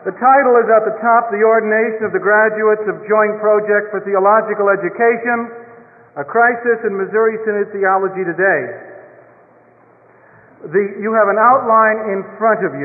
The title is at the top, The Ordination of the Graduates of Joint Project for Theological Education, a Crisis in Missouri Synod Theology Today. You have an outline in front of you.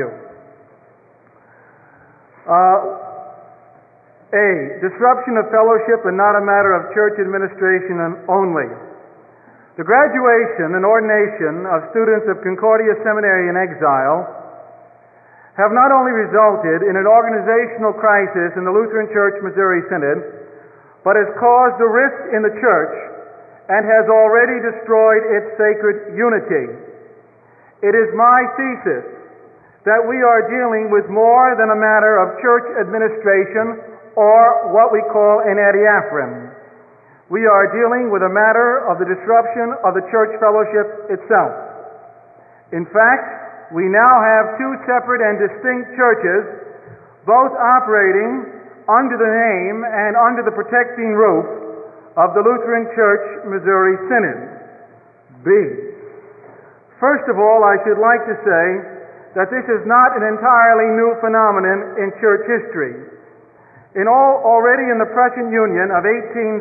A, disruption of fellowship and not a matter of church administration only. The graduation and ordination of students of Concordia Seminary in exile have not only resulted in an organizational crisis in the Lutheran Church Missouri Synod, but has caused a rift in the church and has already destroyed its sacred unity. It is my thesis that we are dealing with more than a matter of church administration or what we call an adiaphron. We are dealing with a matter of the disruption of the church fellowship itself. In fact, we now have two separate and distinct churches, both operating under the name and under the protecting roof of the Lutheran Church Missouri Synod. B. First of all, I should like to say that this is not an entirely new phenomenon in church history. Already in the Prussian Union of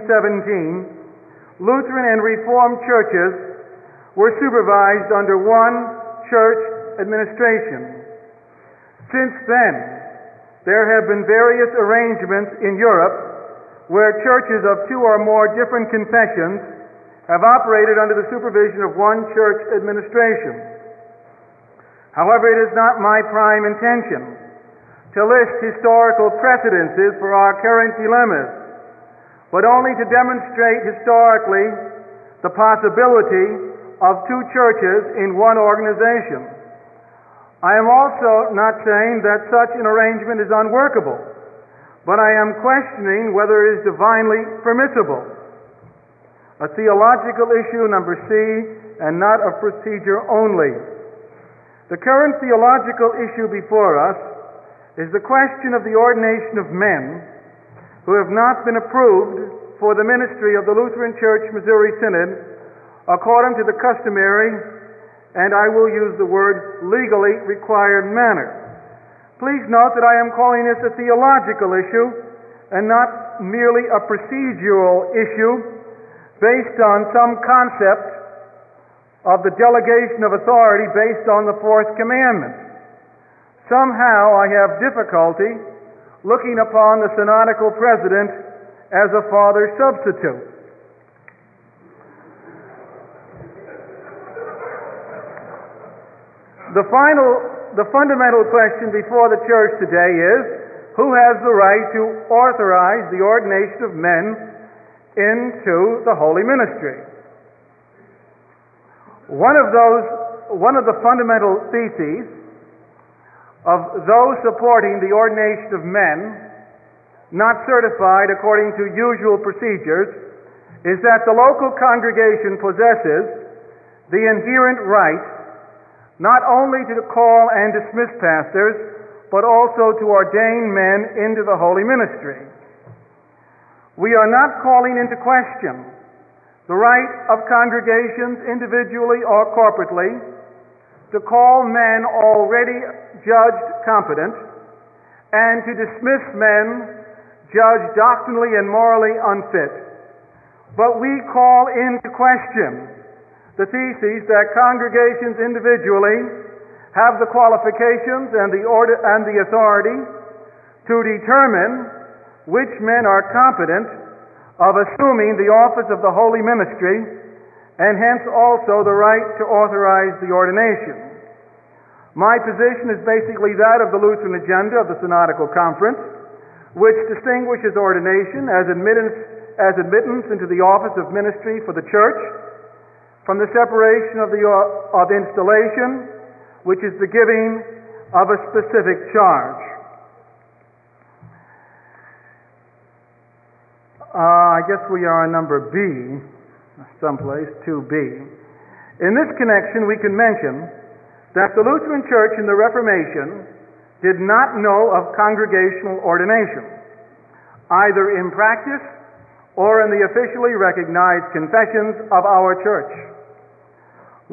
1817, Lutheran and Reformed churches were supervised under one church administration. Since then, there have been various arrangements in Europe where churches of two or more different confessions have operated under the supervision of one church administration. However, it is not my prime intention to list historical precedences for our current dilemmas, but only to demonstrate historically the possibility of two churches in one organization. I am also not saying that such an arrangement is unworkable, but I am questioning whether it is divinely permissible. A theological issue, number C, and not a procedure only. The current theological issue before us is the question of the ordination of men who have not been approved for the ministry of the Lutheran Church Missouri Synod according to the customary, and I will use the word legally required manner. Please note that I am calling this a theological issue and not merely a procedural issue based on some concept of the delegation of authority based on the fourth commandment. Somehow I have difficulty looking upon the synodical president as a father substitute. The fundamental question before the church today is, who has the right to authorize the ordination of men into the holy ministry? One of the fundamental theses of those supporting the ordination of men not certified according to usual procedures is that the local congregation possesses the inherent right not only to call and dismiss pastors, but also to ordain men into the holy ministry. We are not calling into question the right of congregations, individually or corporately, to call men already judged competent and to dismiss men judged doctrinally and morally unfit. But we call into question the thesis that congregations individually have the qualifications and the authority to determine which men are competent of assuming the office of the holy ministry, and hence also the right to authorize the ordination. My position is basically that of the Lutheran agenda of the Synodical Conference, which distinguishes ordination as admittance into the office of ministry for the church from the separation of installation, which is the giving of a specific charge. I guess we are on number B, someplace, 2B. In this connection, we can mention that the Lutheran Church in the Reformation did not know of congregational ordination, either in practice or in the officially recognized confessions of our church.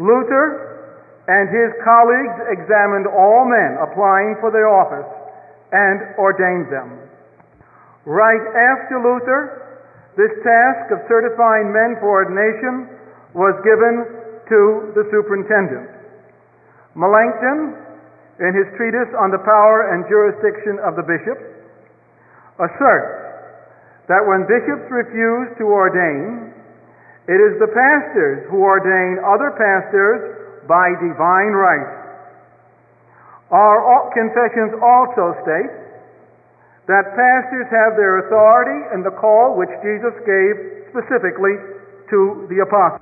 Luther and his colleagues examined all men applying for the office and ordained them. Right after Luther, this task of certifying men for ordination was given to the superintendent. Melanchthon, in his treatise on the power and jurisdiction of the bishops, asserts that when bishops refuse to ordain, it is the pastors who ordain other pastors by divine right. Our confessions also state that pastors have their authority in the call which Jesus gave specifically to the apostles.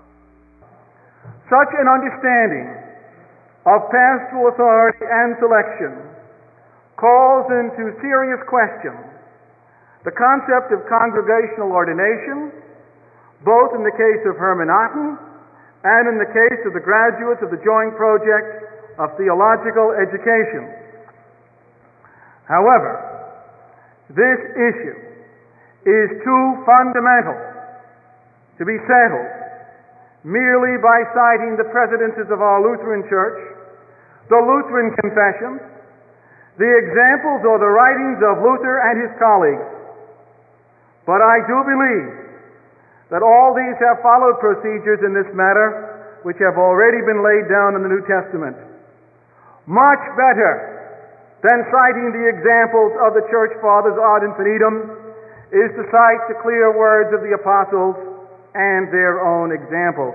Such an understanding of pastoral authority and selection calls into serious question the concept of congregational ordination, both in the case of Hermenauten and in the case of the graduates of the Joint Project of Theological Education. However, this issue is too fundamental to be settled merely by citing the precedences of our Lutheran Church, the Lutheran Confessions, the examples or the writings of Luther and his colleagues. But I do believe that all these have followed procedures in this matter which have already been laid down in the New Testament. Much better than citing the examples of the Church Fathers ad infinitum is to cite the clear words of the apostles and their own examples.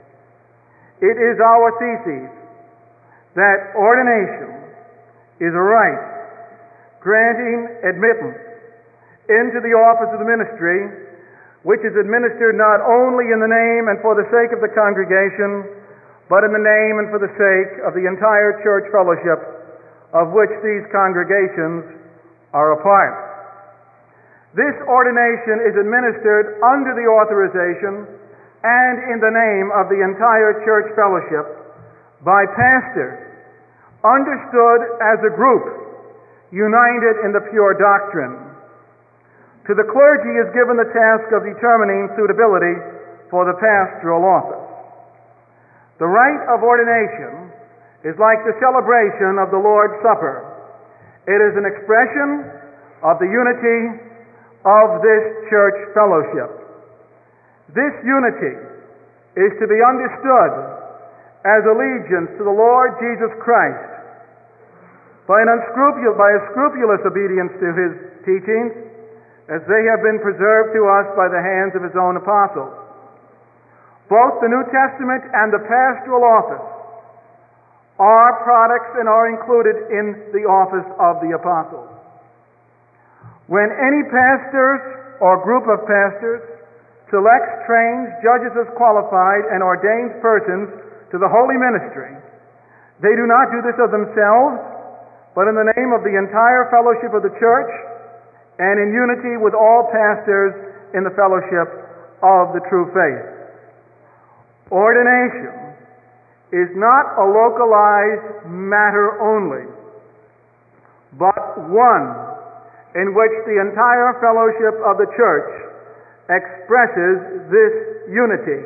It is our thesis that ordination is a right granting admittance into the office of the ministry, which is administered not only in the name and for the sake of the congregation, but in the name and for the sake of the entire church fellowship of which these congregations are a part. This ordination is administered under the authorization and in the name of the entire church fellowship by pastors, understood as a group united in the pure doctrine. To the clergy is given the task of determining suitability for the pastoral office. The rite of ordination is like the celebration of the Lord's Supper. It is an expression of the unity of this church fellowship. This unity is to be understood as allegiance to the Lord Jesus Christ by a scrupulous obedience to his teachings, as they have been preserved to us by the hands of his own apostles. Both the New Testament and the pastoral office are products and are included in the office of the apostles. When any pastors or group of pastors selects, trains, judges as qualified, and ordains persons to the holy ministry, they do not do this of themselves, but in the name of the entire fellowship of the church, and in unity with all pastors in the fellowship of the true faith. Ordination is not a localized matter only, but one in which the entire fellowship of the church expresses this unity.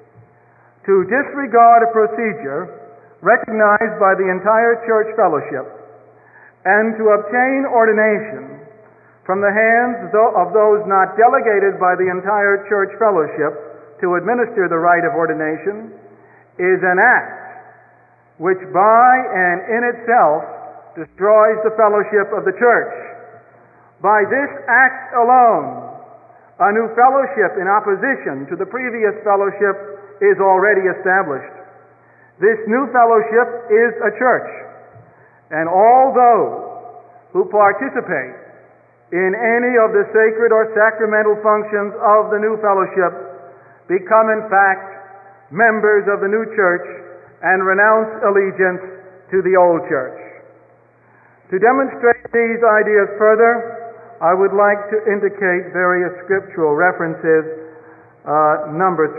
To disregard a procedure recognized by the entire church fellowship and to obtain ordination from the hands of those not delegated by the entire church fellowship to administer the rite of ordination is an act which by and in itself destroys the fellowship of the church. By this act alone, a new fellowship in opposition to the previous fellowship is already established. This new fellowship is a church, and all those who participate in any of the sacred or sacramental functions of the new fellowship become in fact members of the new church and renounce allegiance to the old church. To demonstrate these ideas further, I would like to indicate various scriptural references. Number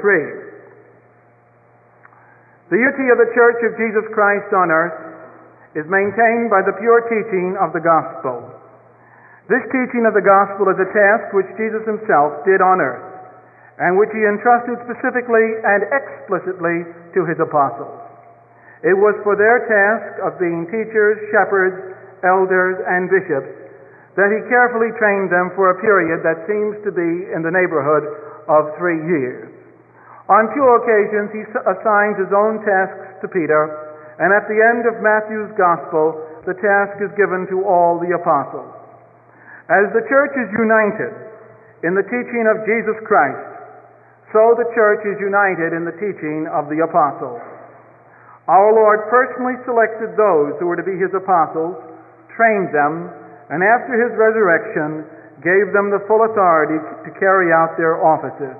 3. The unity of the Church of Jesus Christ on earth is maintained by the pure teaching of the gospel. This teaching of the gospel is a task which Jesus himself did on earth, and which he entrusted specifically and explicitly to his apostles. It was for their task of being teachers, shepherds, elders, and bishops that he carefully trained them for a period that seems to be in the neighborhood of 3 years. On 2 occasions, he assigns his own tasks to Peter, and at the end of Matthew's Gospel, the task is given to all the apostles. As the church is united in the teaching of Jesus Christ, so the church is united in the teaching of the apostles. Our Lord personally selected those who were to be his apostles, trained them, and after his resurrection, gave them the full authority to carry out their offices.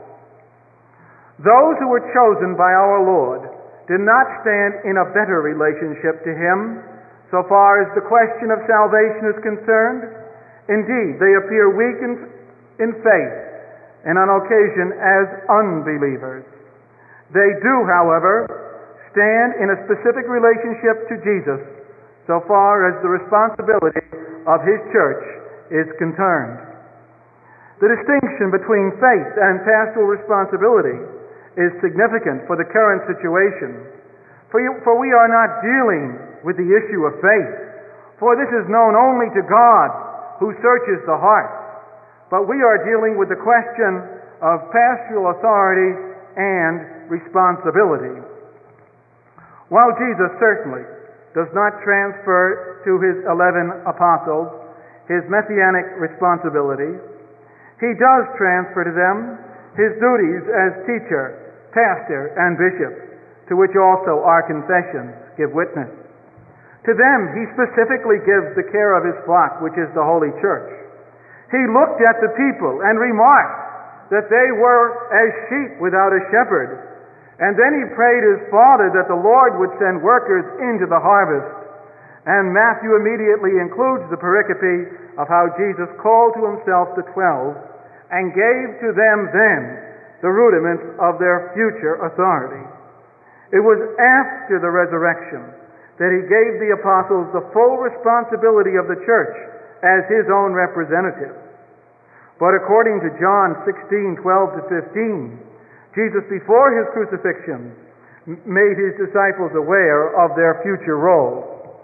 Those who were chosen by our Lord did not stand in a better relationship to him so far as the question of salvation is concerned. Indeed, they appear weak in faith and on occasion as unbelievers. They do, however, stand in a specific relationship to Jesus so far as the responsibility of his church is concerned. The distinction between faith and pastoral responsibility is significant for the current situation. For we are not dealing with the issue of faith, for this is known only to God who searches the heart. But we are dealing with the question of pastoral authority and responsibility. While Jesus certainly does not transfer to his 11 apostles his messianic responsibilities, he does transfer to them his duties as teacher, pastor, and bishop, to which also our confessions give witness. To them he specifically gives the care of his flock, which is the Holy Church. He looked at the people and remarked that they were as sheep without a shepherd. And then he prayed his Father that the Lord would send workers into the harvest. And Matthew immediately includes the pericope of how Jesus called to himself the 12 and gave to them then the rudiments of their future authority. It was after the resurrection that he gave the apostles the full responsibility of the church as his own representatives. But according to John 16:12-15, Jesus, before his crucifixion, made his disciples aware of their future roles.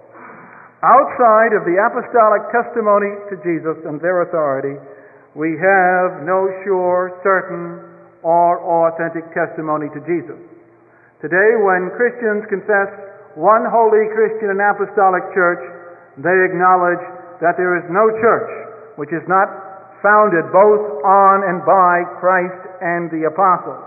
Outside of the apostolic testimony to Jesus and their authority, we have no sure, certain, or authentic testimony to Jesus. Today, when Christians confess one holy Christian and apostolic church, they acknowledge that there is no church which is not founded both on and by Christ and the apostles.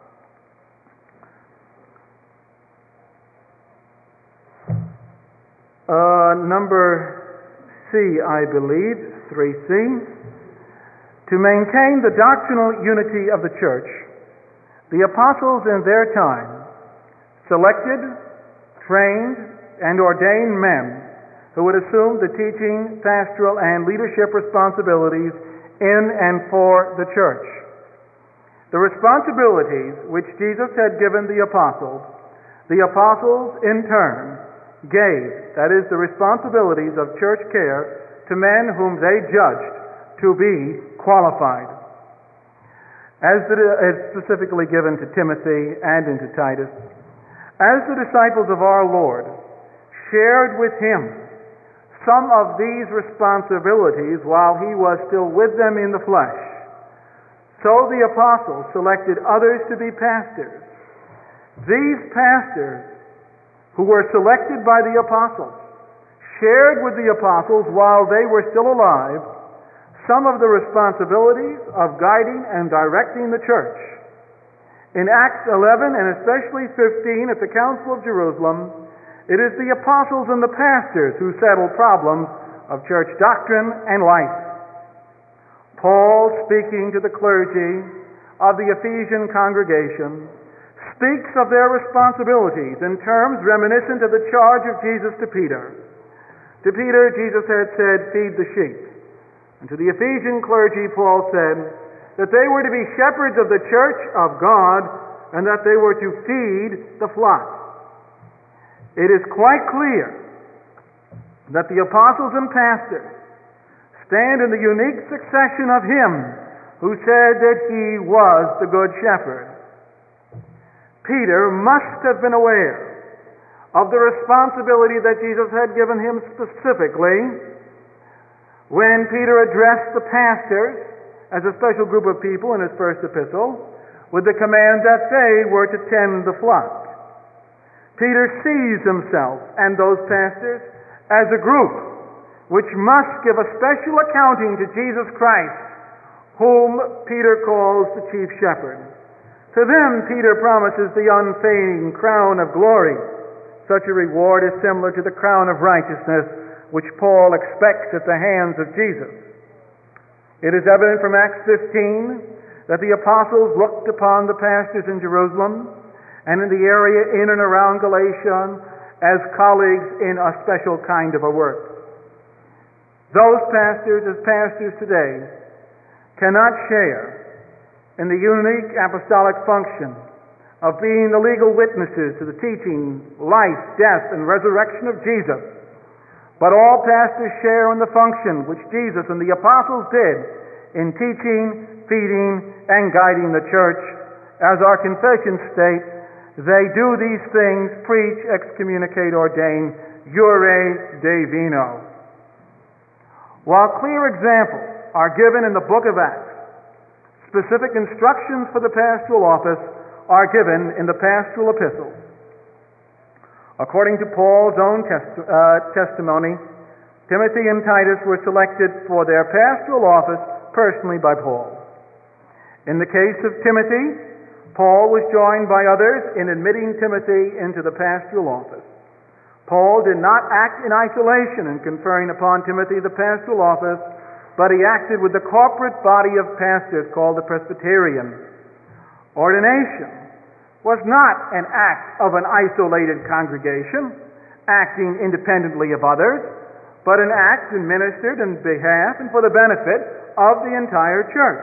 Number C, I believe, 3C. To maintain the doctrinal unity of the church, the apostles in their time selected, trained, and ordained men who would assume the teaching, pastoral, and leadership responsibilities in and for the church. The responsibilities which Jesus had given the apostles in turn gave, that is, the responsibilities of church care to men whom they judged to be qualified. As specifically given to Timothy and into Titus, as the disciples of our Lord shared with him some of these responsibilities while he was still with them in the flesh, so the apostles selected others to be pastors. These pastors, who were selected by the apostles, shared with the apostles while they were still alive some of the responsibilities of guiding and directing the church. In Acts 11 and especially 15 at the Council of Jerusalem, it is the apostles and the pastors who settle problems of church doctrine and life. Paul, speaking to the clergy of the Ephesian congregation, speaks of their responsibilities in terms reminiscent of the charge of Jesus to Peter. To Peter, Jesus had said, "Feed the sheep." And to the Ephesian clergy, Paul said that they were to be shepherds of the church of God and that they were to feed the flock. It is quite clear that the apostles and pastors stand in the unique succession of him who said that he was the good shepherd. Peter must have been aware of the responsibility that Jesus had given him specifically When Peter addressed the pastors as a special group of people in his first epistle, with the command that they were to tend the flock, Peter sees himself and those pastors as a group which must give a special accounting to Jesus Christ, whom Peter calls the chief shepherd. To them, Peter promises the unfading crown of glory. Such a reward is similar to the crown of righteousness which Paul expects at the hands of Jesus. It is evident from Acts 15 that the apostles looked upon the pastors in Jerusalem and in the area in and around Galatia as colleagues in a special kind of a work. Those pastors, as pastors today, cannot share in the unique apostolic function of being the legal witnesses to the teaching, life, death, and resurrection of Jesus. But all pastors share in the function which Jesus and the apostles did in teaching, feeding, and guiding the church. As our confessions state, they do these things, preach, excommunicate, ordain, jure divino. While clear examples are given in the book of Acts, specific instructions for the pastoral office are given in the pastoral epistles. According to Paul's own testimony, Timothy and Titus were selected for their pastoral office personally by Paul. In the case of Timothy, Paul was joined by others in admitting Timothy into the pastoral office. Paul did not act in isolation in conferring upon Timothy the pastoral office, but he acted with the corporate body of pastors called the Presbyterian. Ordination was not an act of an isolated congregation, acting independently of others, but an act administered in behalf and for the benefit of the entire church.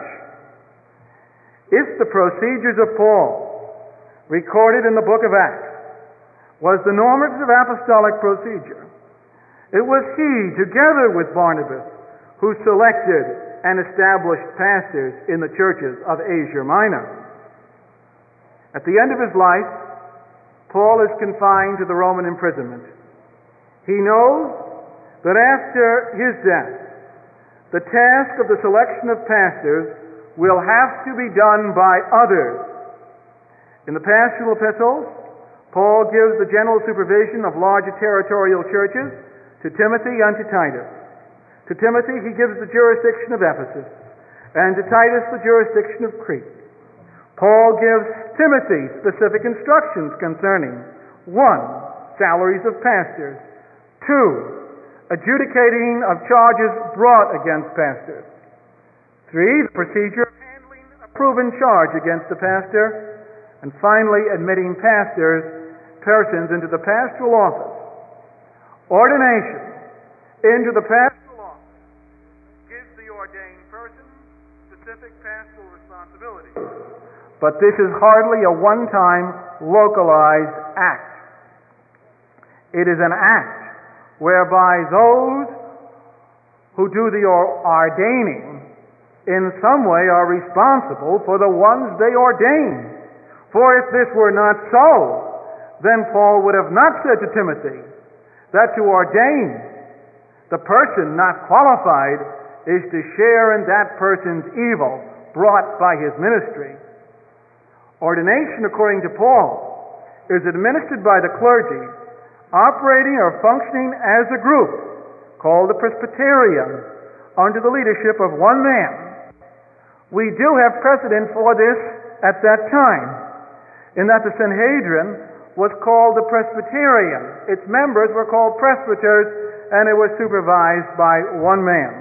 If the procedures of Paul, recorded in the book of Acts, was the normative apostolic procedure, it was he, together with Barnabas, who selected and established pastors in the churches of Asia Minor. At the end of his life, Paul is confined to the Roman imprisonment. He knows that after his death, the task of the selection of pastors will have to be done by others. In the pastoral epistles, Paul gives the general supervision of larger territorial churches to Timothy and to Titus. To Timothy he gives the jurisdiction of Ephesus, and to Titus the jurisdiction of Crete. Paul gives Timothy specific instructions concerning 1. Salaries of pastors, 2. Adjudicating of charges brought against pastors, 3. The procedure of handling a proven charge against the pastor, and finally admitting persons into the pastoral office. Ordination into the pastoral office gives the ordained person specific pastoral responsibilities. But this is hardly a one-time, localized act. It is an act whereby those who do the ordaining in some way are responsible for the ones they ordain. For if this were not so, then Paul would have not said to Timothy that to ordain the person not qualified is to share in that person's evil brought by his ministry. Ordination, according to Paul, is administered by the clergy, operating or functioning as a group called the Presbyterian, under the leadership of one man. We do have precedent for this at that time, in that the Sanhedrin was called the Presbyterian. Its members were called presbyters, and it was supervised by one man.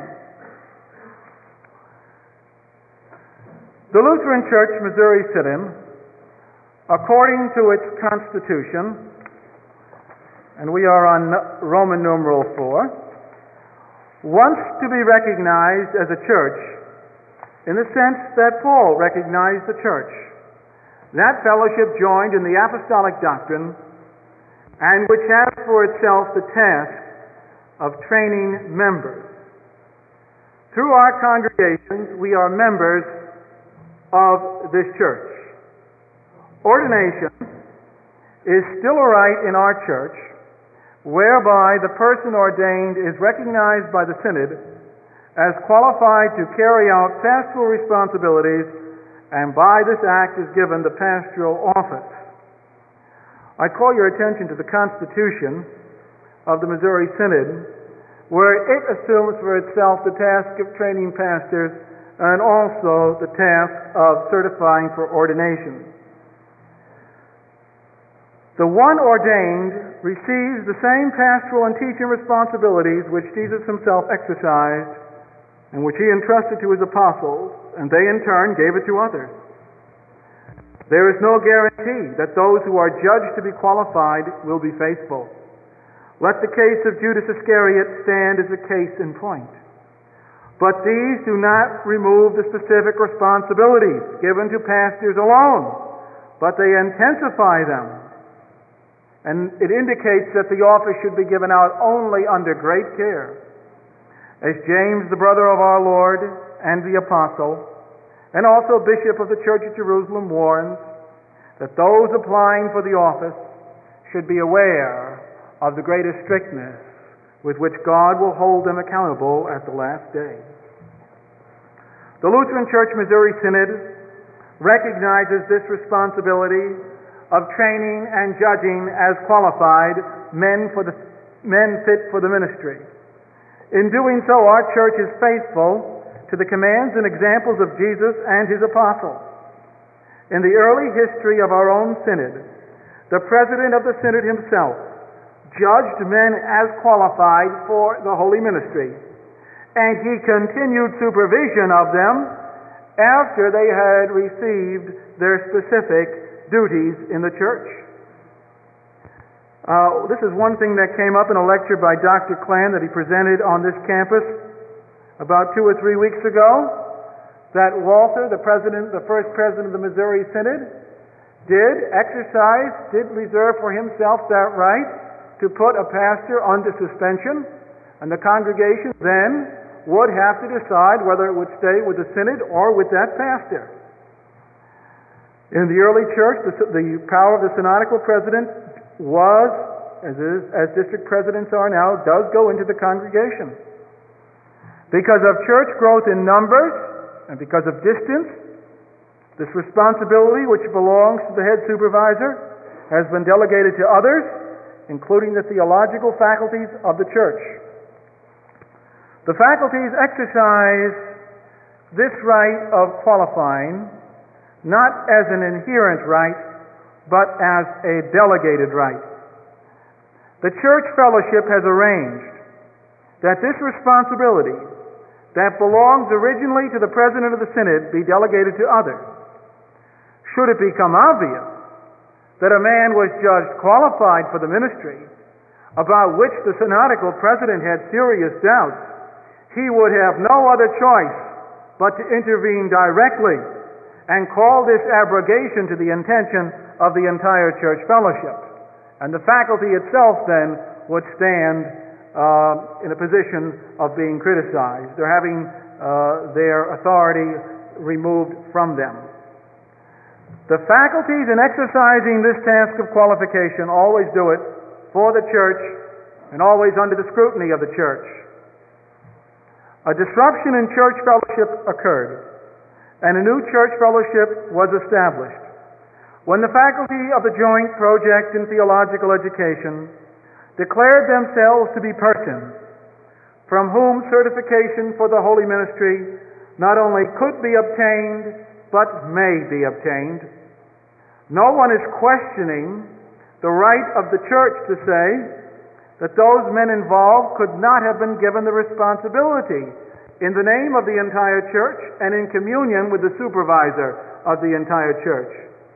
The Lutheran Church, Missouri Synod, according to its constitution, and we are on Roman numeral 4, wants to be recognized as a church in the sense that Paul recognized the church. That fellowship joined in the apostolic doctrine, and which has for itself the task of training members. Through our congregations, we are members of this church. Ordination is still a rite in our church whereby the person ordained is recognized by the synod as qualified to carry out pastoral responsibilities, and by this act is given the pastoral office. I call your attention to the Constitution of the Missouri Synod, where it assumes for itself the task of training pastors and also the task of certifying for ordination. The one ordained receives the same pastoral and teaching responsibilities which Jesus himself exercised and which he entrusted to his apostles, and they in turn gave it to others. There is no guarantee that those who are judged to be qualified will be faithful. Let the case of Judas Iscariot stand as a case in point. But these do not remove the specific responsibilities given to pastors alone, but they intensify them. And it indicates that the office should be given out only under great care. As James, the brother of our Lord and the apostle, and also Bishop of the Church at Jerusalem, warns that those applying for the office should be aware of the greatest strictness with which God will hold them accountable at the last day. The Lutheran Church Missouri Synod recognizes this responsibility of training and judging as qualified men fit for the ministry. In doing so, our church is faithful to the commands and examples of Jesus and his apostles. In the early history of our own synod, the president of the synod himself judged men as qualified for the holy ministry, and he continued supervision of them after they had received their specific duties in the church. This is one thing that came up in a lecture by Dr. Klan that he presented on this campus about 2 or 3 weeks ago, that Walther, the first president of the Missouri Synod, did reserve for himself that right to put a pastor under suspension, and the congregation then would have to decide whether it would stay with the synod or with that pastor. In the early church, the power of the synodical president was, as district presidents are now, does go into the congregation. Because of church growth in numbers and because of distance, this responsibility, which belongs to the head supervisor, has been delegated to others, including the theological faculties of the church. The faculties exercise this right of qualifying not as an inherent right, but as a delegated right. The church fellowship has arranged that this responsibility that belongs originally to the president of the synod be delegated to others. Should it become obvious that a man was judged qualified for the ministry, about which the synodical president had serious doubts, he would have no other choice but to intervene directly and call this abrogation to the intention of the entire church fellowship. And the faculty itself then would stand in a position of being criticized. They're having their authority removed from them. The faculties in exercising this task of qualification always do it for the church and always under the scrutiny of the church. A disruption in church fellowship occurred, and a new church fellowship was established when the faculty of the Joint Project in Theological Education declared themselves to be persons from whom certification for the holy ministry not only could be obtained, but may be obtained. No one is questioning the right of the church to say that those men involved could not have been given the responsibility in the name of the entire church and in communion with the supervisor of the entire church.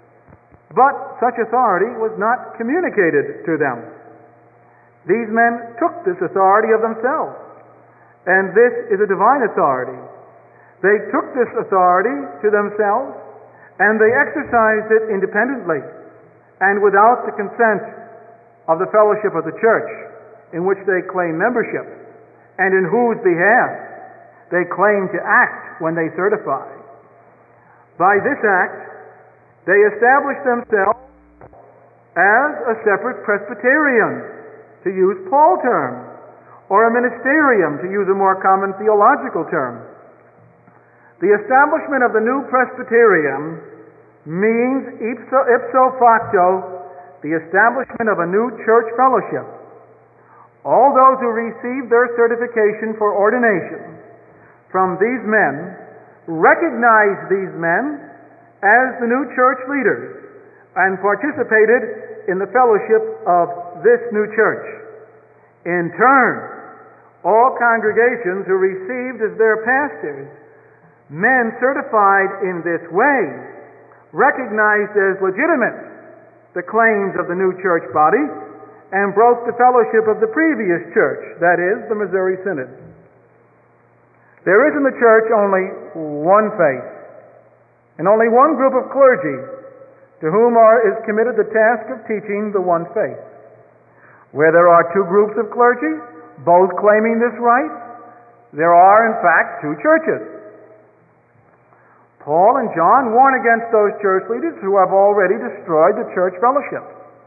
But such authority was not communicated to them. These men took this authority of themselves, and this is a divine authority. They took this authority to themselves, and they exercised it independently and without the consent of the fellowship of the church, in which they claim membership, and in whose behalf they claim to act when they certify. By this act, they established themselves as a separate Presbyterian, to use Paul's term, or a ministerium, to use a more common theological term. The establishment of the new Presbyterium means ipso facto the establishment of a new church fellowship. All those who receive their certification for ordination from these men recognize these men as the new church leaders and participated in the fellowship of this new church. In turn, all congregations who received as their pastors men certified in this way recognized as legitimate the claims of the new church body and broke the fellowship of the previous church, that is, the Missouri Synod. There is in the church only one faith and only one group of clergy to whom is committed the task of teaching the one faith. Where there are two groups of clergy, both claiming this right, there are in fact two churches. Paul and John warn against those church leaders who have already destroyed the church fellowship.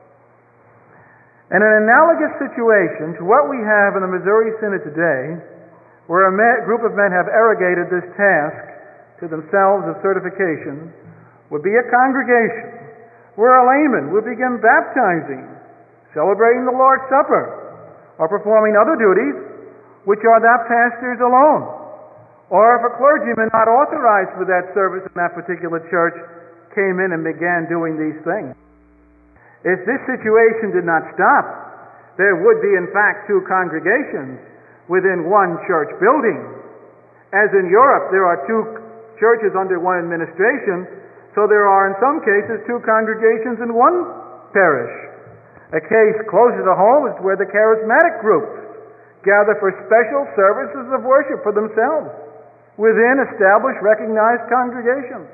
In an analogous situation to what we have in the Missouri Synod today, where a group of men have arrogated this task to themselves of certification, would be a congregation where a layman would begin baptizing, celebrating the Lord's Supper, or performing other duties which are that pastor's alone. Or if a clergyman not authorized for that service in that particular church came in and began doing these things. If this situation did not stop, there would be in fact two congregations within one church building. As in Europe, there are two churches under one administration, so there are in some cases two congregations in one parish. A case closer to home is where the charismatic groups gather for special services of worship for themselves within established, recognized congregations.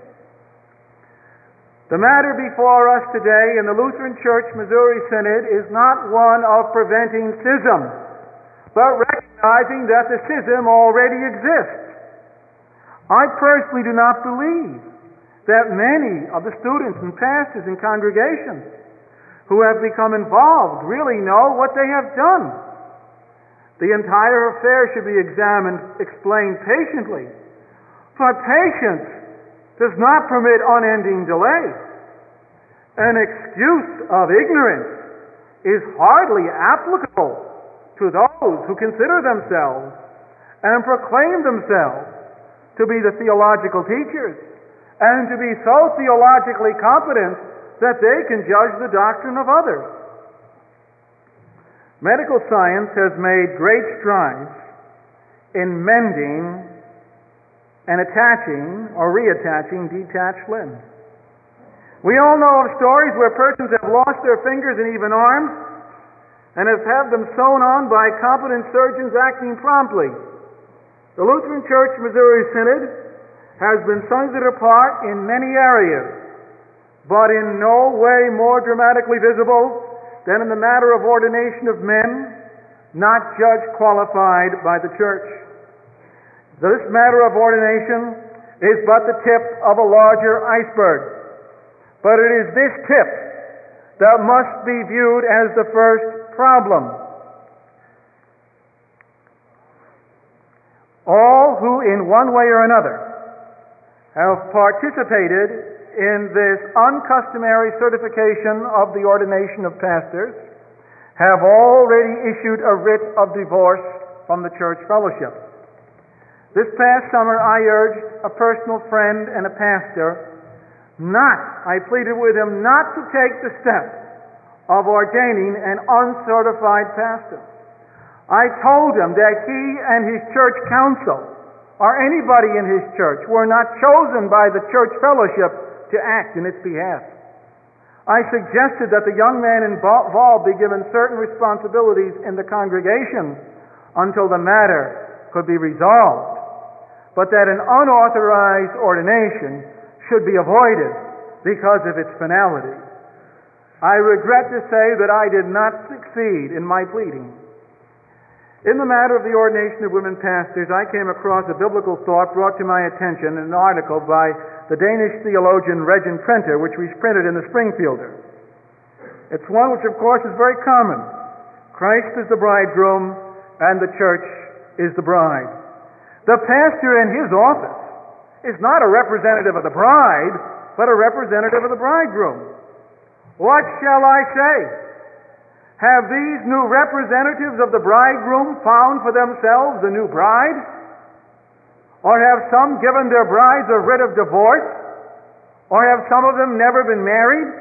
The matter before us today in the Lutheran Church Missouri Synod is not one of preventing schism, but recognizing that the schism already exists. I personally do not believe that many of the students and pastors and congregations who have become involved really know what they have done. The entire affair should be examined, explained patiently. But patience does not permit unending delay. An excuse of ignorance is hardly applicable to those who consider themselves and proclaim themselves to be the theological teachers and to be so theologically competent that they can judge the doctrine of others. Medical science has made great strides in mending and attaching or reattaching detached limbs. We all know of stories where persons have lost their fingers and even arms and have had them sewn on by competent surgeons acting promptly. The Lutheran Church Missouri Synod has been sundered apart in many areas, but in no way more dramatically visible than in the matter of ordination of men, not judged qualified by the church. This matter of ordination is but the tip of a larger iceberg, but it is this tip that must be viewed as the first problem. All who in one way or another have participated in this uncustomary certification of the ordination of pastors have already issued a writ of divorce from the church fellowship. This past summer I urged a personal friend and a pastor I pleaded with him not to take the step of ordaining an uncertified pastor. I told him that he and his church council or anybody in his church were not chosen by the church fellowship to act in its behalf. I suggested that the young man involved be given certain responsibilities in the congregation until the matter could be resolved, but that an unauthorized ordination should be avoided because of its finality. I regret to say that I did not succeed in my pleading. In the matter of the ordination of women pastors, I came across a biblical thought brought to my attention in an article by the Danish theologian Regin Prenter, which was printed in the Springfielder. It's one which, of course, is very common. Christ is the bridegroom, and the church is the bride. The pastor in his office is not a representative of the bride, but a representative of the bridegroom. What shall I say? Have these new representatives of the bridegroom found for themselves a new bride? Or have some given their brides a writ of divorce? Or have some of them never been married?